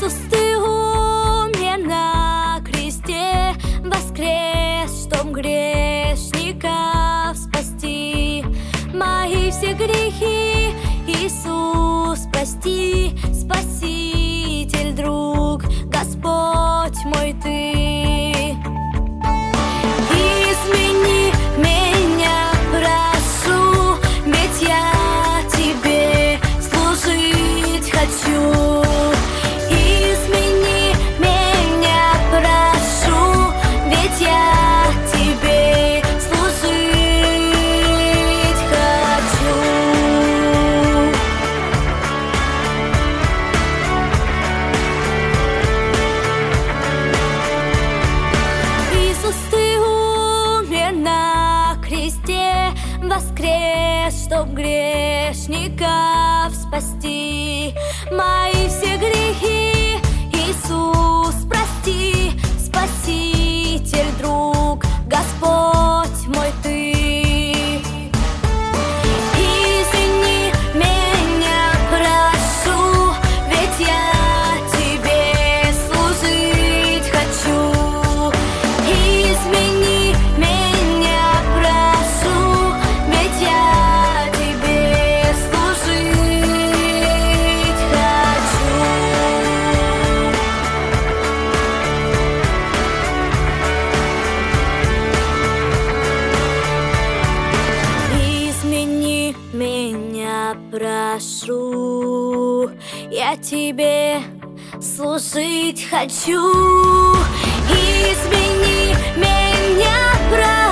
Иисус, ты умер на кресте, воскрес, чтоб грешников спасти. Мои все грехи, Иисус, прости, Спаситель, друг, Господь мой ты. Измени меня, прошу, ведь я тебе служить хочу. Измени меня, прошу, ведь я тебе служить хочу. Иисус, ты умер на кресте, воскрес, чтоб грешников спасти. Мои все грехи, Иисус, прости, Спаситель, друг, Господь мой ты. Извини меня, прошу, ведь я тебе служить хочу. Измени меня, прошу, ведь я тебе служить хочу. Измени меня, прошу, я тебе служить хочу. Измени меня, прошу.